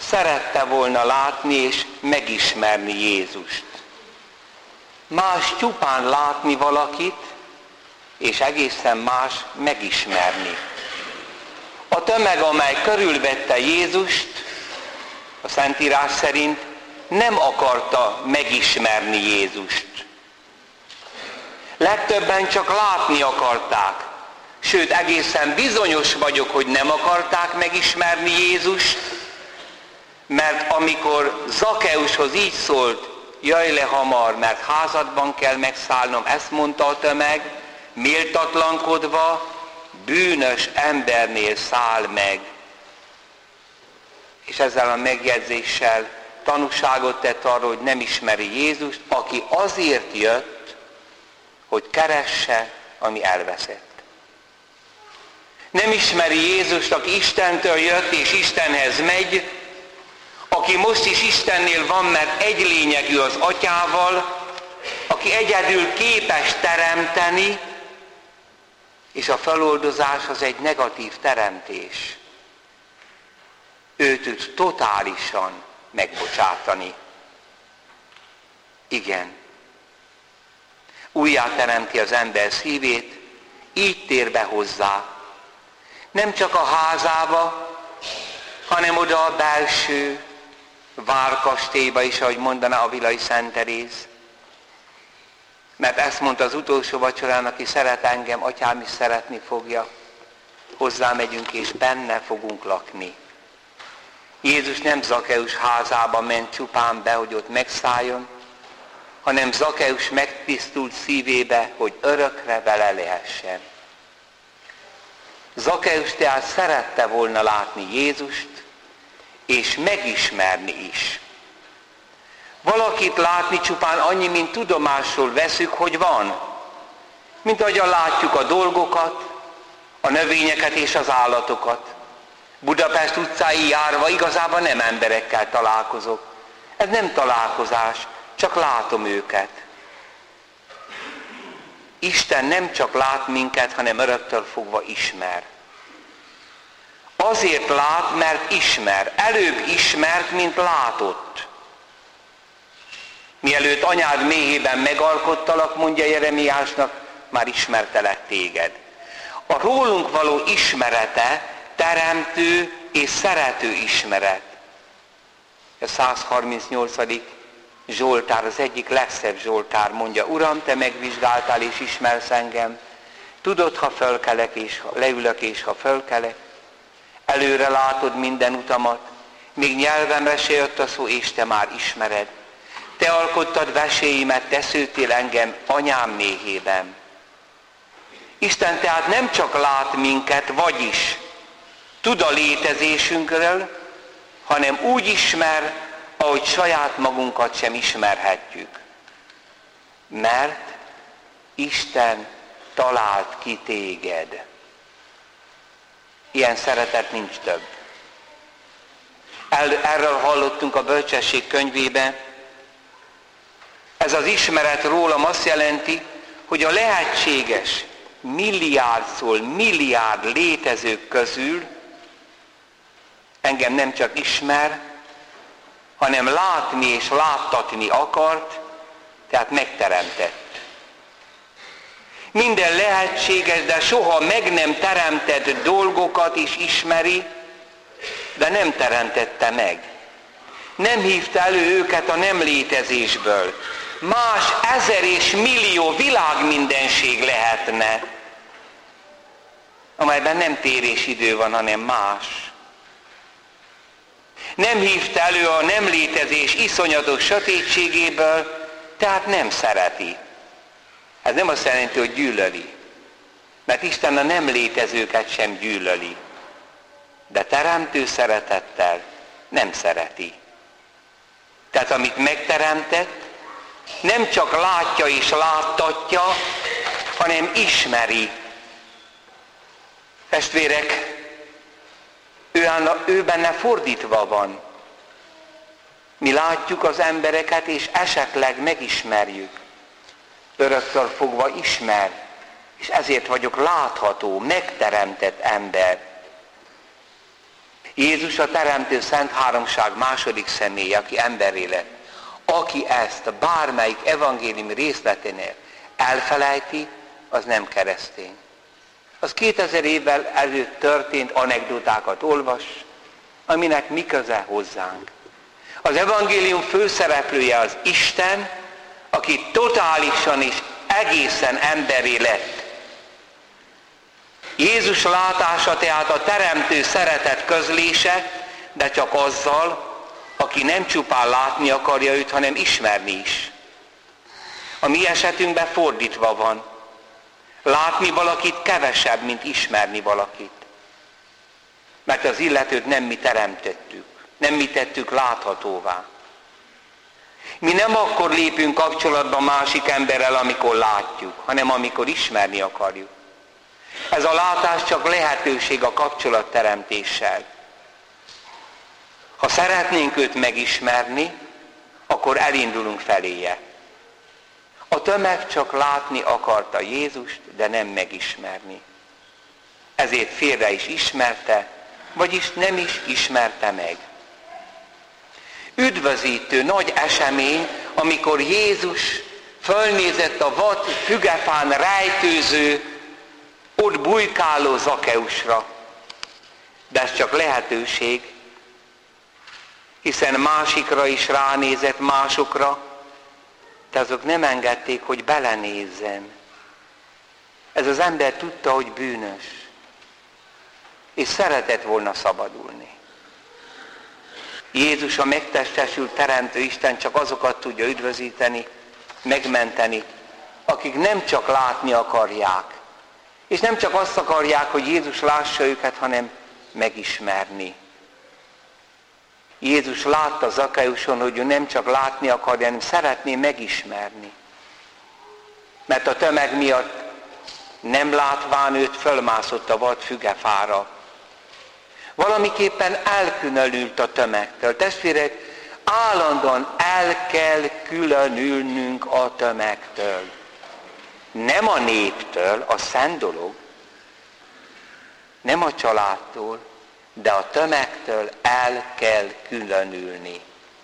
szerette volna látni és megismerni Jézust. Más csupán látni valakit, és egészen más megismerni. A tömeg, amely körülvette Jézust, a Szentírás szerint nem akarta megismerni Jézust. Legtöbben csak látni akarták. Sőt, egészen bizonyos vagyok, hogy nem akarták megismerni Jézust, mert amikor Zakkeushoz így szólt, jöjj le hamar, mert házadban kell megszállnom, ezt mondta a tömeg, méltatlankodva, bűnös embernél száll meg. És ezzel a megjegyzéssel tanúságot tett arról, hogy nem ismeri Jézust, aki azért jött, hogy keresse, ami elveszett. Nem ismeri Jézust, aki Istentől jött és Istenhez megy, aki most is Istennél van, mert egy lényegű az Atyával, aki egyedül képes teremteni, és a feloldozás az egy negatív teremtés. Ő tud totálisan megbocsátani. Igen. Újjá teremti az ember szívét, így tér be hozzá. Nem csak a házába, hanem oda a belső várkastélyba is, ahogy mondaná a Vilai Szent Teréz. Mert ezt mondta az utolsó vacsorán, aki szeret engem, Atyám is szeretni fogja. Hozzá megyünk és benne fogunk lakni. Jézus nem Zakkeus házába ment csupán be, hogy ott megszálljon, hanem Zakkeus megtisztult szívébe, hogy örökre vele lehessen. Zakkeus tehát szerette volna látni Jézust, és megismerni is. Valakit látni csupán annyi, mint tudomásról veszük, hogy van. Mint ahogyan látjuk a dolgokat, a növényeket és az állatokat. Budapest utcái járva igazából nem emberekkel találkozok. Ez nem találkozás, csak látom őket. Isten nem csak lát minket, hanem öröktől fogva ismer. Azért lát, mert ismer. Előbb ismert, mint látott. Mielőtt anyád méhében megalkottalak, mondja Jeremiásnak, már ismertelek téged. A rólunk való ismerete teremtő és szerető ismeret. A 138. Zsoltár, az egyik legszebb Zsoltár mondja, Uram, te megvizsgáltál és ismersz engem. Tudod, ha fölkelek és ha leülök és ha fölkelek. Előre látod minden utamat, még nyelvemre se jött a szó, és te már ismered. Te alkottad veséimet, te szőttél engem anyám méhében. Isten tehát nem csak lát minket, vagyis tud a létezésünkről, hanem úgy ismer, ahogy saját magunkat sem ismerhetjük. Mert Isten talált ki téged. Ilyen szeretet nincs több. Erről hallottunk a Bölcsesség könyvében. Ez az ismeret rólam azt jelenti, hogy a lehetséges milliárd létezők közül engem nem csak ismer, hanem látni és láttatni akart, tehát megteremtett. Minden lehetséges, de soha meg nem teremtett dolgokat is ismeri, de nem teremtette meg. Nem hívta elő őket a nem létezésből. Más ezer és millió világmindenség lehetne, amelyben nem térésidő van, hanem más. Nem hívta elő a nem létezés iszonyatos sötétségéből, tehát nem szereti. Ez nem azt jelenti, hogy gyűlöli. Mert Isten a nem létezőket sem gyűlöli. De teremtő szeretettel nem szereti. Tehát amit megteremtett, nem csak látja és láttatja, hanem ismeri. Testvérek, ő benne fordítva van. Mi látjuk az embereket, és esetleg megismerjük. Öröktől fogva ismer, és ezért vagyok látható, megteremtett ember. Jézus a Teremtő Szent Háromság második személye, aki emberré lett. Aki ezt a bármelyik evangéliumi részleténél elfelejti, az nem keresztény. Az 2000 évvel előtt történt anekdotákat olvas, aminek mi köze hozzánk. Az evangélium főszereplője az Isten, aki totálisan és egészen emberré lett. Jézus látása tehát a teremtő szeretet közlése, de csak azzal, aki nem csupán látni akarja őt, hanem ismerni is. A mi esetünkben fordítva van. Látni valakit kevesebb, mint ismerni valakit. Mert az illetőt nem mi teremtettük, nem mi tettük láthatóvá. Mi nem akkor lépünk kapcsolatba másik emberrel, amikor látjuk, hanem amikor ismerni akarjuk. Ez a látás csak lehetőség a kapcsolatteremtéssel. Ha szeretnénk őt megismerni, akkor elindulunk feléje. A tömeg csak látni akarta Jézust, de nem megismerni. Ezért félre is ismerte, vagyis nem is ismerte meg. Üdvözítő nagy esemény, amikor Jézus fölnézett a vad fügefán rejtőző, ott bujkáló Zakeusra. De ez csak lehetőség, hiszen másikra is ránézett, másokra, de azok nem engedték, hogy belenézzen. Ez az ember tudta, hogy bűnös, és szeretett volna szabadulni. Jézus, a megtestesült teremtő Isten csak azokat tudja üdvözíteni, megmenteni, akik nem csak látni akarják, és nem csak azt akarják, hogy Jézus lássa őket, hanem megismerni. Jézus látta Zakeuson, hogy ő nem csak látni akarja, hanem szeretné megismerni. Mert a tömeg miatt nem látván őt fölmászott a vad fügefára. Valamiképpen elkülönült a tömegtől. Testvérek, állandóan el kell különülnünk a tömegtől. Nem a néptől, a szent dolog, nem a családtól, de a tömegtől el kell különülni.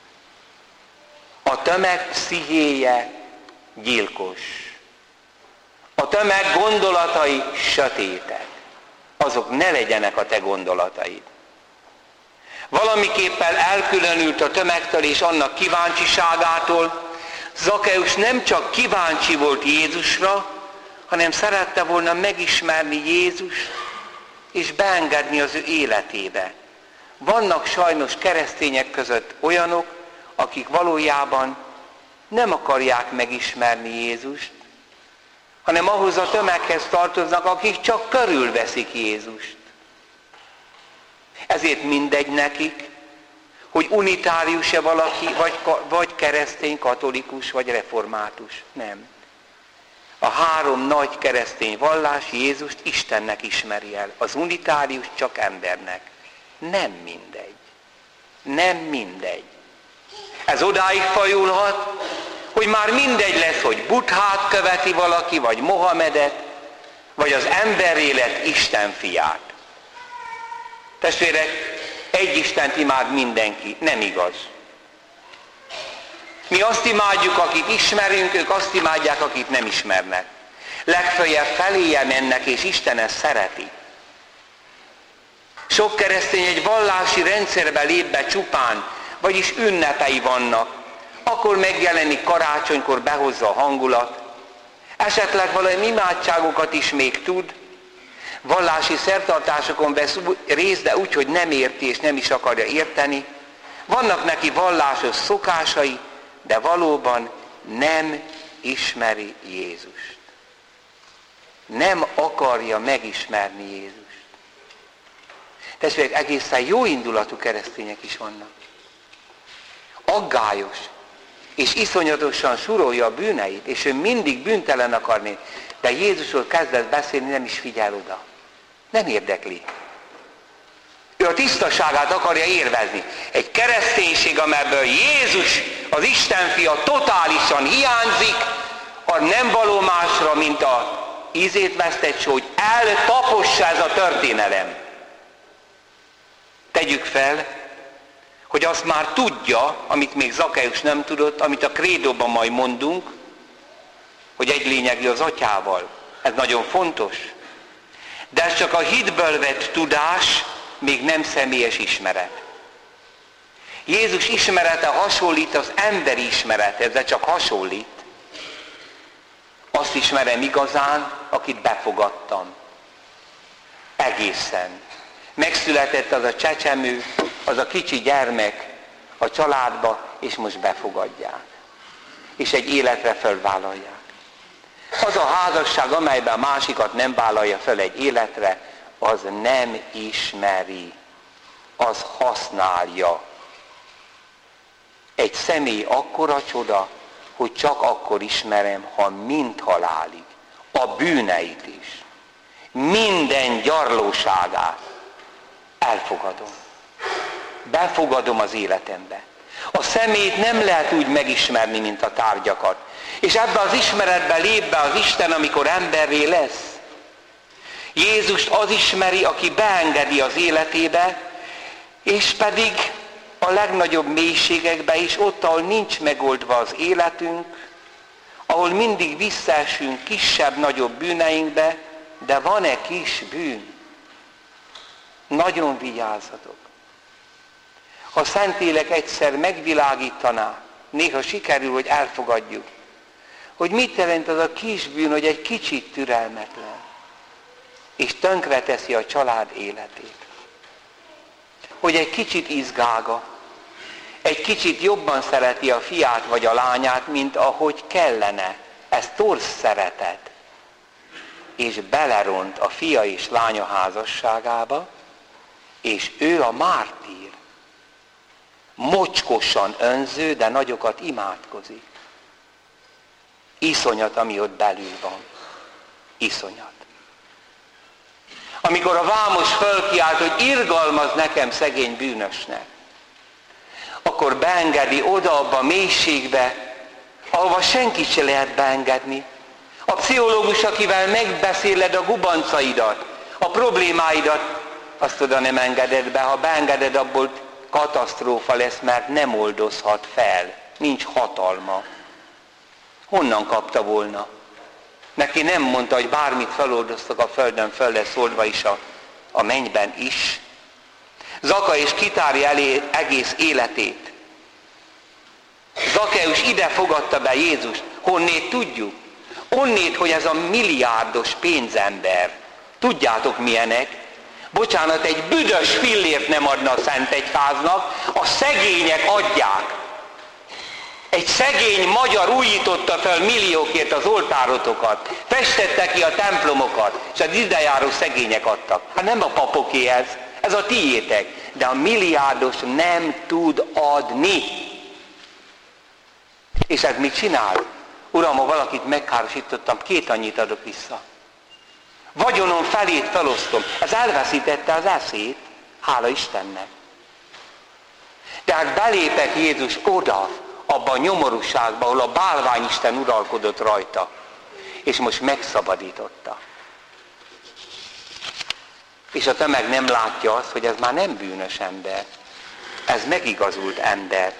A tömeg pszichéje gyilkos. A tömeg gondolatai sötétek. Azok ne legyenek a te gondolataid. Valamiképpen elkülönült a tömegtől és annak kíváncsiságától. Zakeus nem csak kíváncsi volt Jézusra, hanem szerette volna megismerni Jézust, és beengedni az ő életébe. Vannak sajnos keresztények között olyanok, akik valójában nem akarják megismerni Jézust, hanem ahhoz a tömeghez tartoznak, akik csak körülveszik Jézust. Ezért mindegy nekik, hogy unitárius-e valaki, vagy keresztény, katolikus, vagy református. Nem. A három nagy keresztény vallás Jézust Istennek ismeri el. Az unitárius csak embernek. Nem mindegy. Nem mindegy. Ez odáig fajulhat, hogy már mindegy lesz, hogy Buddhát követi valaki, vagy Mohamedet, vagy az emberélet Isten fiát. Testvérek, egy Istent imád mindenki. Nem igaz. Mi azt imádjuk, akit ismerünk, ők azt imádják, akit nem ismernek. Legfeljebb feléje mennek, és Isten ezt szereti. Sok keresztény egy vallási rendszerbe lép be csupán, vagyis ünnepei vannak. Akkor megjelenik karácsonykor, behozza a hangulat. Esetleg valami imádságokat is még tud. Vallási szertartásokon vesz részt, de úgy, hogy nem érti és nem is akarja érteni. Vannak neki vallásos szokásai, de valóban nem ismeri Jézust. Nem akarja megismerni Jézust. Testvérek, egészen jó indulatú keresztények is vannak. Aggályos, és iszonyatosan surolja a bűneit, és ő mindig bűntelen akarni, de Jézusról kezdett beszélni, nem is figyel oda. Nem érdekli. Ő a tisztaságát akarja érvezni. Egy kereszténység, amelyből Jézus, az Isten fia totálisan hiányzik, a nem való másra, mint a ízét vesztett só, hogy eltapossa ez a történelem. Tegyük fel, hogy azt már tudja, amit még Zakkeus nem tudott, amit a krédóban majd mondunk, hogy egy lényegű az atyával. Ez nagyon fontos. De ez csak a hitből vett tudás, még nem személyes ismeret. Jézus ismerete hasonlít az emberi ismerethez, de csak hasonlít. Azt ismerem igazán, akit befogadtam. Egészen. Megszületett az a csecsemő, az a kicsi gyermek a családba, és most befogadják. És egy életre fölvállalják. Az a házasság, amelyben a másikat nem vállalja föl egy életre, az nem ismeri, az használja. Egy személy akkora csoda, hogy csak akkor ismerem, ha mind halálig, a bűneit is, minden gyarlóságát elfogadom. Befogadom az életembe. A személyt nem lehet úgy megismerni, mint a tárgyakat. És ebbe az ismeretbe lép be az Isten, amikor emberré lesz. Jézust az ismeri, aki beengedi az életébe, és pedig a legnagyobb mélységekbe is, ott, ahol nincs megoldva az életünk, ahol mindig visszaesünk kisebb-nagyobb bűneinkbe, de van-e kis bűn? Nagyon vigyázzatok. Ha Szentlélek egyszer megvilágítaná, néha sikerül, hogy elfogadjuk, hogy mit jelent az a kis bűn, hogy egy kicsit türelmetlen, és tönkreteszi a család életét. Hogy egy kicsit izgága, egy kicsit jobban szereti a fiát vagy a lányát, mint ahogy kellene. Ez torz szeretet. És beleront a fia és lánya házasságába, és ő a mártír. Mocskosan önző, de nagyokat imádkozik. Iszonyat, ami ott belül van. Iszonyat. Amikor a vámos fölkiált, hogy irgalmaz nekem szegény bűnösnek, akkor beengedi oda abba a mélységbe, ahova senkit se lehet beengedni. A pszichológus, akivel megbeszéled a gubancaidat, a problémáidat, azt oda nem engeded be. Ha beengeded, abból katasztrófa lesz, mert nem oldozhat fel. Nincs hatalma. Honnan kapta volna? Neki nem mondta, hogy bármit feloldoztak a földön, föl lesz oldva is a mennyben is. Zakkeus kitárja elé egész életét. Zakkeus ide fogadta be Jézust. Honnét tudjuk? Onnét, hogy ez a milliárdos pénzember. Tudjátok milyenek? Bocsánat, egy büdös fillért nem adna a Szentegyháznak, a szegények adják. Egy szegény magyar újította fel milliókért az oltárotokat, festette ki a templomokat, és az idejáró szegények adtak. Hát nem a papoké ez a tiétek, de a milliárdos nem tud adni. És ez mit csinál? Uram, ha valakit megkárosítottam, 2 annyit adok vissza. Vagyonom felét felosztom. Ez elveszítette az eszét, hála Istennek. Tehát belépett Jézus oda, abban a nyomorúságban, ahol a bálványisten uralkodott rajta. És most megszabadította. És a tömeg nem látja azt, hogy ez már nem bűnös ember. Ez megigazult ember.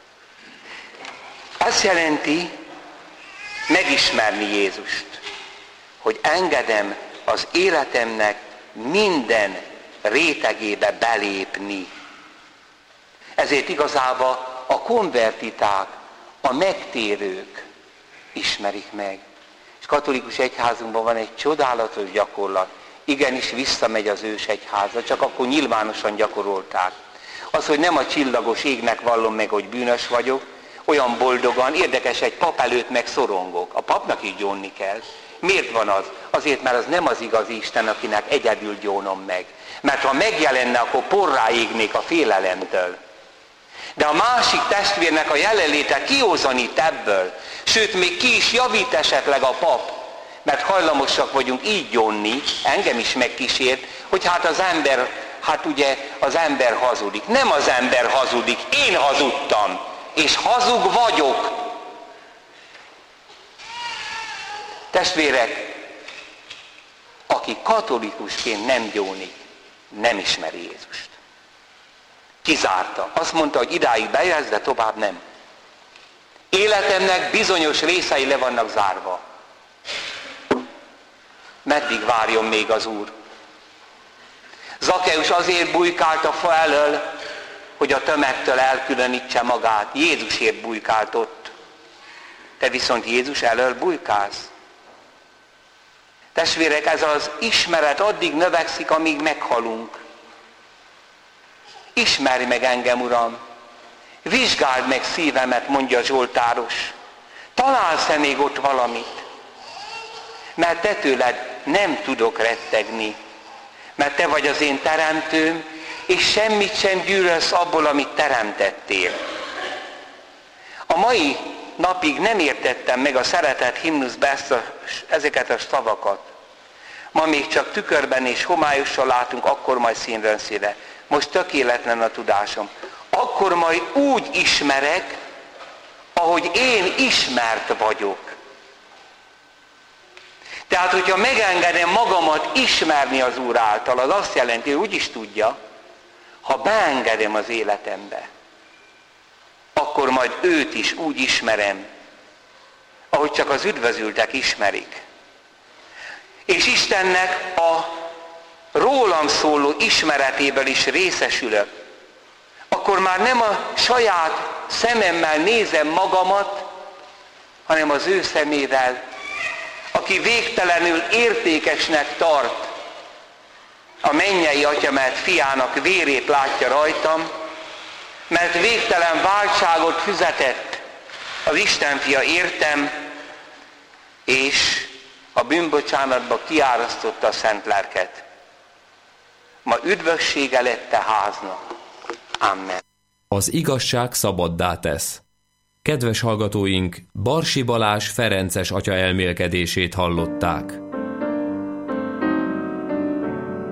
Ez jelenti megismerni Jézust. Hogy engedem az életemnek minden rétegébe belépni. Ezért igazából a konvertiták, a megtérők ismerik meg. És katolikus egyházunkban van egy csodálatos gyakorlat. Igenis visszamegy az ős egyháza, csak akkor nyilvánosan gyakorolták. Az, hogy nem a csillagos égnek vallom meg, hogy bűnös vagyok, olyan boldogan, érdekes, egy pap előtt meg szorongok. A papnak is gyónni kell. Miért van az? Azért, mert az nem az igazi Isten, akinek egyedül gyónom meg. Mert ha megjelenne, akkor porrá égnék a félelemtől. De a másik testvérnek a jelenléte kiózanít ebből. Sőt, még ki is javít esetleg a pap. Mert hajlamosak vagyunk így gyónni, engem is megkísért, hogy az ember hazudik. Nem az ember hazudik, én hazudtam. És hazug vagyok. Testvérek, aki katolikusként nem gyónik, nem ismeri Jézust. Kizárta. Azt mondta, hogy idáig bejársz, de tovább nem. Életemnek bizonyos részei le vannak zárva. Meddig várjon még az Úr? Zakkeus azért bujkált a fa elől, hogy a tömegtől elkülönítse magát. Jézusért bujkált ott. Te viszont Jézus elől bujkálsz. Testvérek, ez az ismeret addig növekszik, amíg meghalunk. Ismerj meg engem, Uram! Vizsgáld meg szívemet, mondja Zsoltáros. Találsz-e még ott valamit? Mert te tőled nem tudok rettegni. Mert te vagy az én teremtőm, és semmit sem gyűlölsz abból, amit teremtettél. A mai napig nem értettem meg a szeretett himnuszba ezeket a szavakat. Ma még csak tükörben és homályosan látunk, akkor majd színről színre. Most tökéletlen a tudásom. Akkor majd úgy ismerek, ahogy én ismert vagyok. Tehát, hogyha megengedem magamat ismerni az Úr által, az azt jelenti, hogy úgy is tudja, ha beengedem az életembe, akkor majd őt is úgy ismerem, ahogy csak az üdvözültek ismerik. És Istennek a rólam szóló ismeretéből is részesülök. Akkor már nem a saját szememmel nézem magamat, hanem az ő szemével, aki végtelenül értékesnek tart, a mennyei Atya, mert fiának vérét látja rajtam, mert végtelen váltságot fizetett az Isten fia értem, és a bűnbocsánatba kiárasztotta a szent lelket. Ma üdvössége lett a háznak. Amen. Az igazság szabaddá tesz. Kedves hallgatóink, Barsi Balázs ferences atya elmélkedését hallották.